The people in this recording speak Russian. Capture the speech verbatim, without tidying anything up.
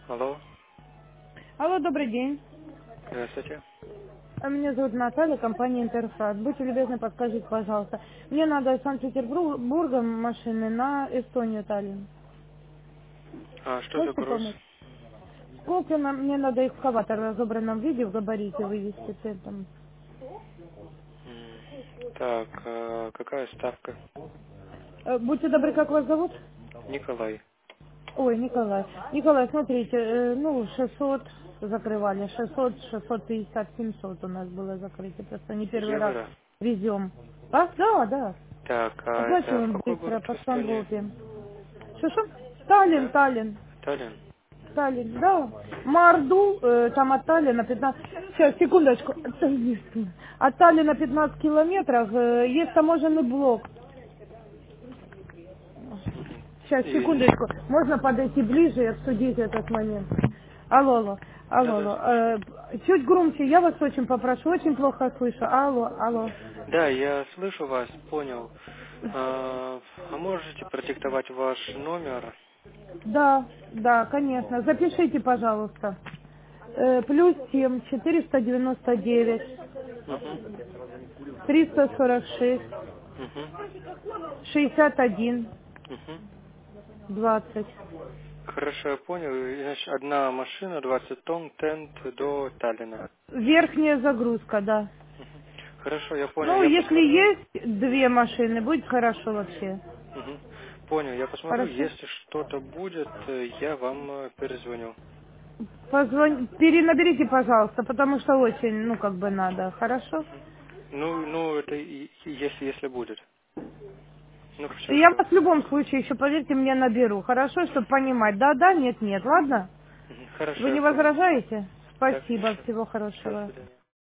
Алло, Алло, добрый день. здравствуйте. А Меня зовут Наталья, компания Интерфрат. Будьте любезны, подскажите, пожалуйста. Мне надо из Санкт-Петербурга машины на Эстонию, Таллин. А что за Можете груз? помочь? Сколько нам, мне надо экскаватор в разобранном виде в габарите вывести центом? М, Так, а какая ставка? Э, Будьте добры, как вас зовут? Николай. Ой, Николай. Николай, смотрите, э, ну, шестьсот закрывали, шестьсот, шестьсот пятьдесят, семьсот у нас было закрытие. Просто не первый раз Евро. везем. А? Да, да. Так, а это в Оплачиваем какой быстро город в по Эстонии? Стамбулке. Что-что? Таллин, Да? Таллин. Таллин. Таллин, да. Марду, э, там от Таллина пятнадцать... Сейчас, секундочку. От Таллина пятнадцать километров. Э, есть таможенный блок. Мгм. Сейчас, И... секундочку. Можно подойти ближе и обсудить этот момент. Алло, алло. Алло, Да-да, алло. слушаю. Э, чуть громче, я вас очень попрошу, очень плохо слышу. Алло, алло. Да, я слышу вас, понял. А, а можете продиктовать ваш номер? Да, да, конечно. Запишите, пожалуйста. Э, плюс семь четыреста девяносто девять Угу. триста сорок шесть Угу. шестьдесят один Угу. двадцать. Хорошо, я понял. И, значит, одна машина, двадцать тонн, тент до Таллина. Верхняя загрузка, да. Мгм. Хорошо, я понял. Ну, Я если посмотрю. есть две машины, будет хорошо вообще. Мгм. Понял, я посмотрю, Хорошо? если что-то будет, э, я вам э, перезвоню. Позвон... Перенаберите, пожалуйста, потому что очень, ну, как бы надо. Хорошо? Ну, ну, это и- и если, если будет. Ну, все, Я все. вас в любом случае еще, поверьте мне, наберу. Хорошо, чтобы понимать. Да, да, нет, нет. Ладно? Вы Хорошо, я не понял. возражаете? Да, Спасибо. конечно. Всего Все, до хорошего. свидания.